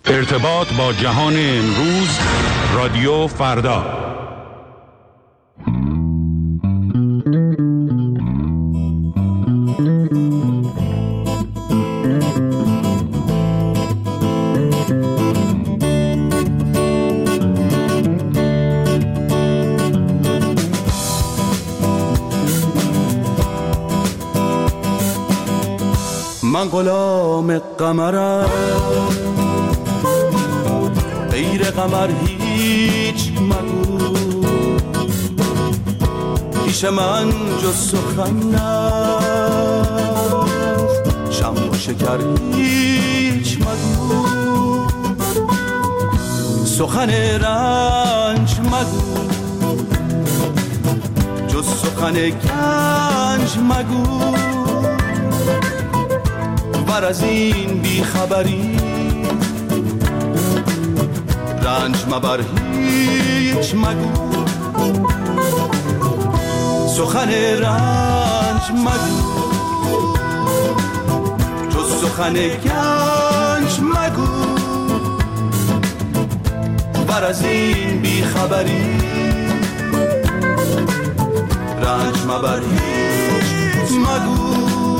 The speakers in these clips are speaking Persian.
ارتباط با جهان امروز، رادیو فردا. من غلام قمرم، غیر قمر هیچ مگو، پیش من جز سخن نست، شم و شکر هیچ مگو، سخن رنج مگو، جز سخن گنج مگو، ور از این بیخبری رنج مبر هیچ مگو، سخن رنج مگو، جز سخن گنج مگو، ور از این بیخبری رنج مبر هیچ مگو.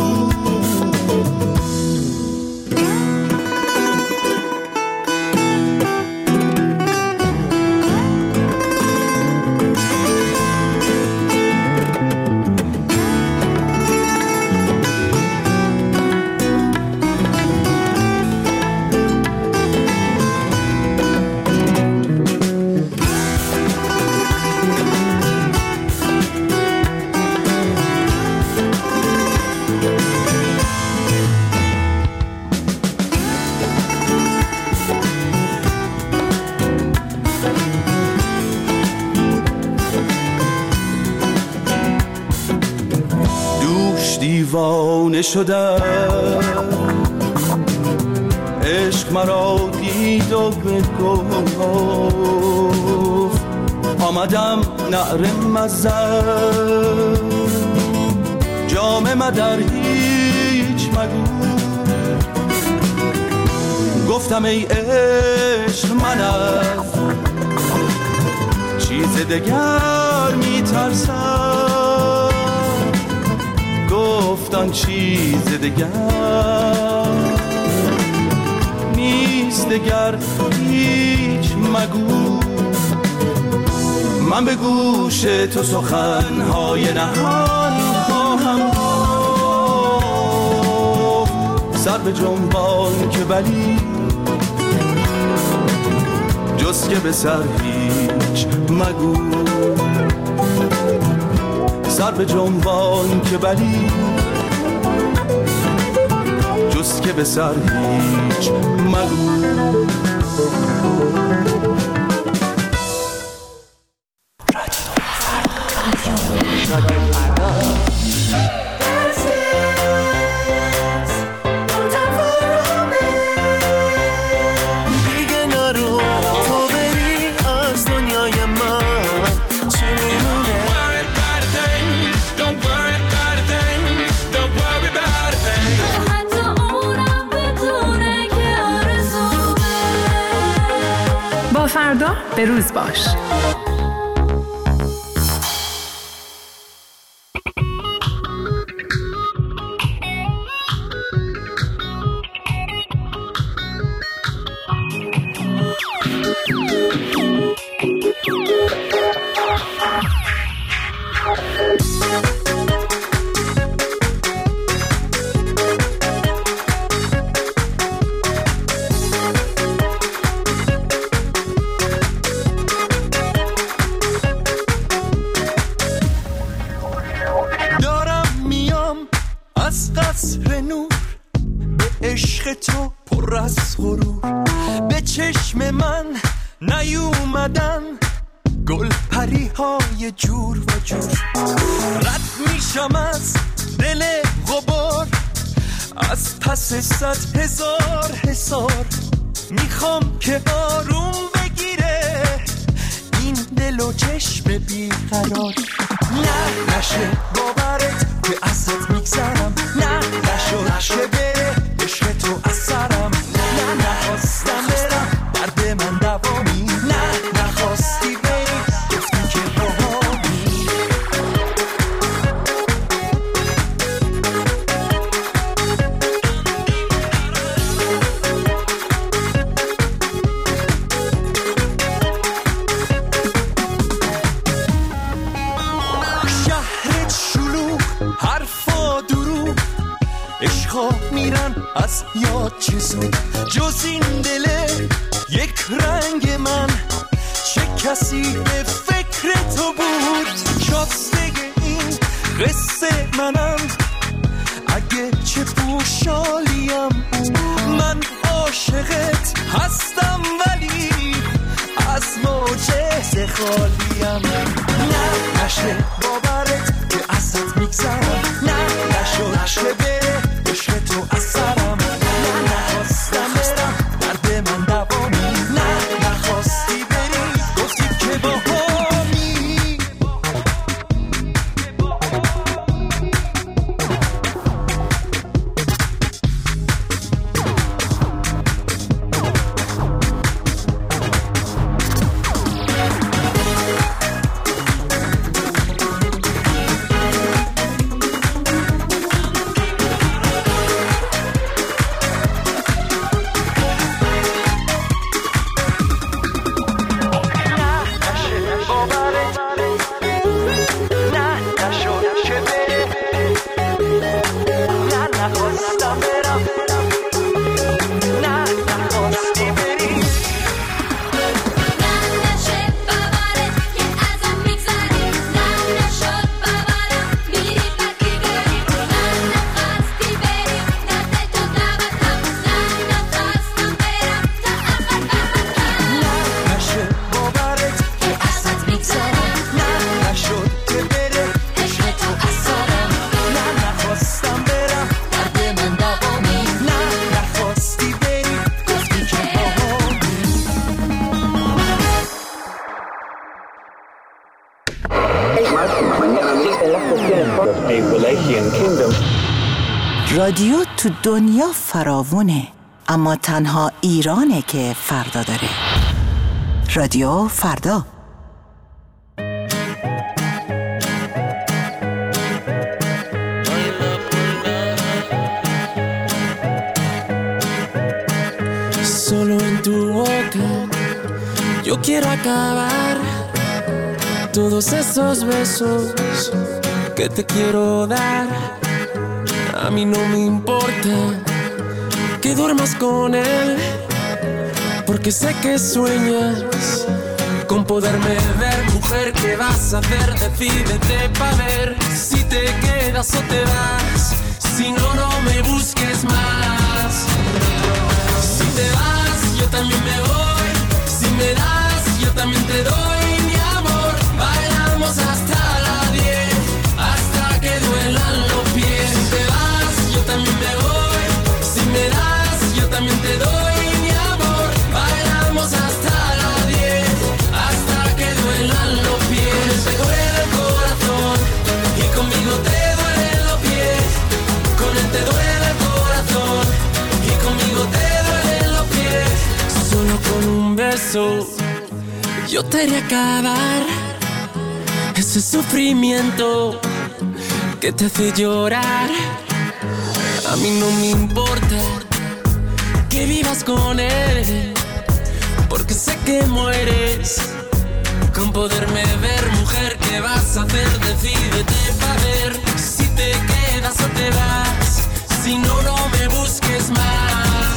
دیوانه شدم، عشق مرا دید و بگفت، آمدم نعره مزن، جام مدر هیچ مگو، گفتم ای عشق من از چیز دگر میترسم، گفتن چیز دگر نیست، دگر هیچ مگو، من به گوش تو سخنهای نهان خواهم گفت، سر به جنبان که بلی جز که به سر هیچ مگو، سر به جنبان که بلی جز که به سر هیچ مگو. فردا به روز باش. نیومدن گل پری های جور و جور، رد میشم از دل غبار، از پس 100,000 حصار، میخوام که آروم بگیره این دل و چشم بیقرار. نه نشه باورت که ازت میگذرم، نه نشه بره عشق تو از سرم، نه نخواستم برم نیست جز این دل یک رنگ من. چه کسی به فکر تو بود شاسته این قصه منم. اگه چه پوشالیم من عاشقت هستم ولی از معجزه خالیم. نه نشه باورت که ازت میگذرم، نه نشه بره عشق تو از سرم. نه نخواستم برم درد من دوامی، نه نخواستی بری گفتی که با همی. رادیو تو دنیا فراوونه، اما تنها ایرانه که فردا داره. رادیو فردا. Solo en tu boca yo quiero acabar todos esos besos que te quiero dar. A mí no me importa que duermas con él, porque sé que sueñas con poderme ver. Mujer, ¿qué vas a hacer? Decídete pa' ver si te quedas o te vas. Si no, no me busques más. Si te vas, yo también me voy. Si me das, yo también te doy mi amor. Bailamos hasta las 10, hasta que duelan los pies. Si te vas, yo también me voy. Si me das, yo también te doy mi amor. Bailamos hasta las 10, hasta que duelan los pies. Te duele el corazón y conmigo te duelen los pies. Con él te duele el corazón y conmigo te duelen los pies. Solo con un beso yo te haré acabar ese sufrimiento que te hace llorar. A mí no me importa que vivas con él, porque sé que mueres con poderme ver. Mujer, ¿qué vas a hacer? Decídete pa' ver si te quedas o te vas. Si no, no me busques más.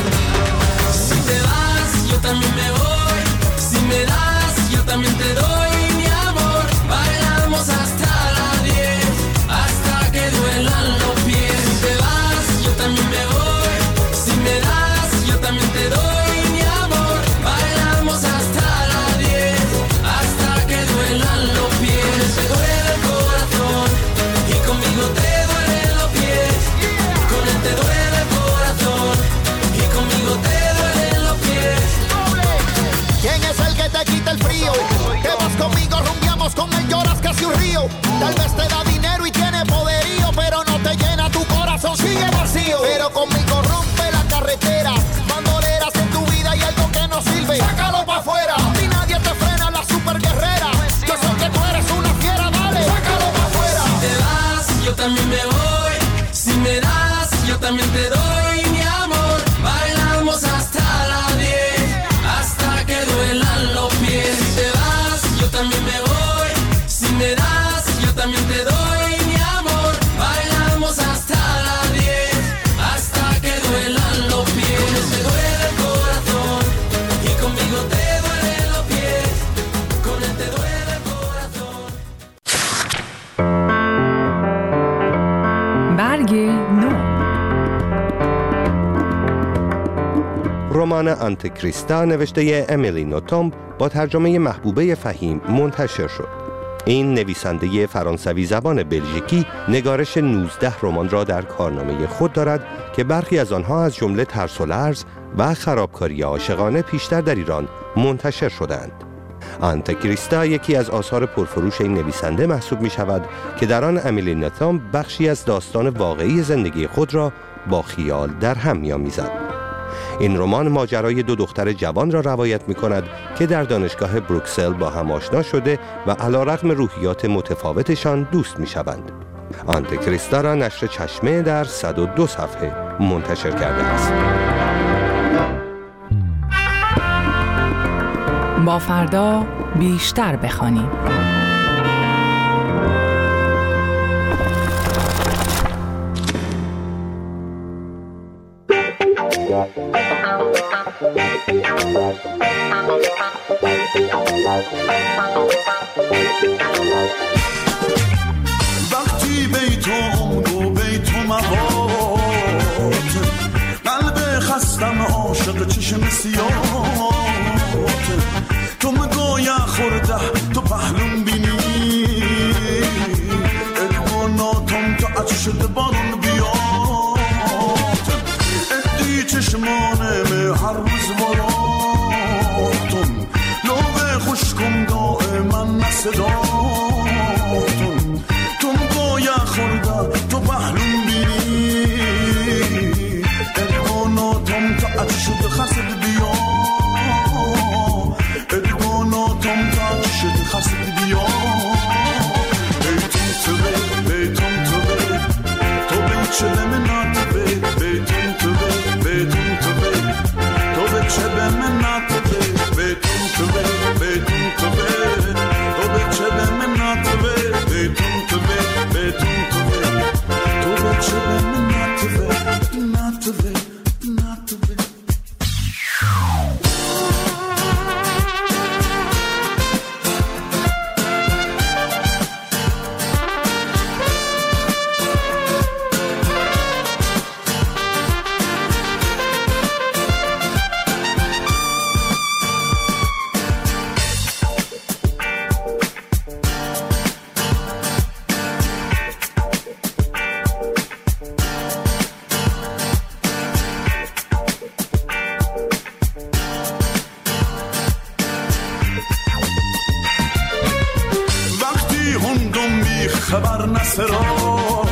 Si te vas, yo también me voy. Si me das, yo también te doy mi amor. Bailamos hasta las 10, hasta que duelan los pies. Si te vas, yo también me voy. Si me das, yo también te doy mi amor. Bailamos hasta las 10, hasta que duelan los pies. Te duele el corazón y conmigo te duelen los pies. Con él te duele el corazón y conmigo te duelen los pies. ¿Quién es el que te quita el frío? Que vas conmigo, rumbiamos con él, lloras casi un río. Tal vez te da dinero y tiene poderío, pero no te llena tu corazón, sigue vacío. Pero conmigo rompe la carretera, bandoleras en tu vida y algo que no sirve, sácalo pa' afuera. Ni nadie te frena, la super guerrera. Yo sé que tú eres una fiera, dale, sácalo pa' afuera. Si te vas, yo también me voy. Si me das, yo también te doy mi amor. Bailamos hasta las 10, hasta que duelan los pies. Si te vas, yo también me voy. Si me das, yo también te doy mi amor. Bailamos hasta las 10, رمان آنتیکریستا نوشته امیلی نوتامب با ترجمه محبوبه فهیم منتشر شد. این نویسنده فرانسوی زبان بلژیکی نگارش 19 رمان را در کارنامه خود دارد که برخی از آنها از جمله ترس و لرز و خرابکاری عاشقانه پیشتر در ایران منتشر شدند. آنتیکریستا یکی از آثار پرفروش این نویسنده محسوب می شود که در آن امیلی نوتامب بخشی از داستان واقعی زندگی خود را با خیال در هم می‌آمیزد. این رمان ماجرای دو دختر جوان را روایت می کند که در دانشگاه بروکسل با هم آشنا شده و علیرغم روحیات متفاوتشان دوست می شوند. آنتیکریستا را نشر چشمه در 102 صفحه منتشر کرده است. با فردا بیشتر بخوانیم. وقتی بیتم و بیتم مواد قلب خستم عاشق چشم سیاه تو مگویا خورده تو پهلوم بینی ادواناتم تو عطر شده بارون بیاد ادی چشمانم هر روز وراتم لوه خوشکم دائما نصداتم تو مگویا خورده تو پهلوم بینی ادواناتم تو عطر شده خسد بیاد ادواناتم تو عطر شده خسد بیاد بیتم تو بیتم تو تو بیچه من ناتبه بیتم تو بیتم تو تو بیچه من ناتبه بیتم تو بیتم تو تو بیچه من ناتبه بیتم تو بیتم تو تو بیچه من ناتبه ناتبه ناتبه خبر نسراتون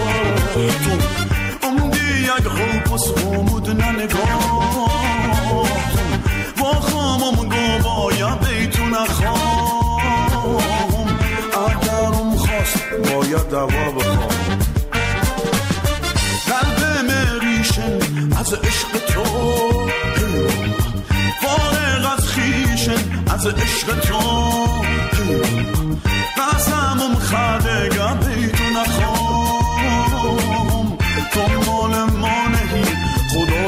امدی یک خوبس خومود ننگاتون با خامم گو باید بیتو نخوام اگرم خواست باید دوا بخوام قلب مریشن از عشق تو فارغ از خیشن از عشق تو قسمم خدگم بیتو نخوام تو مال ما نهی خدا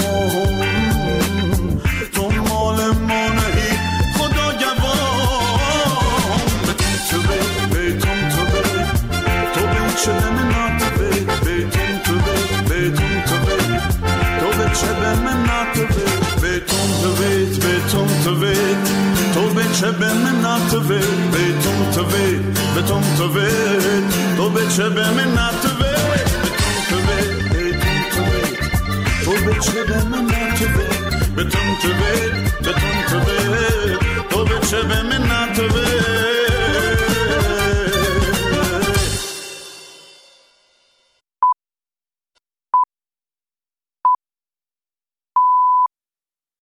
گوام تو مال ما نهی خدا گوام بیتم تو بیتم تو تو بیچه من ناتبه بیتم تو بیتم تو تو بیچه من ناتبه بیتم تو بیتم تو تو بیچه من ناتبه بیتم تو بیتم تو تو بیچه من ناتبه بیتم تو بیچه من ناتبه بیتم تو بیتم تو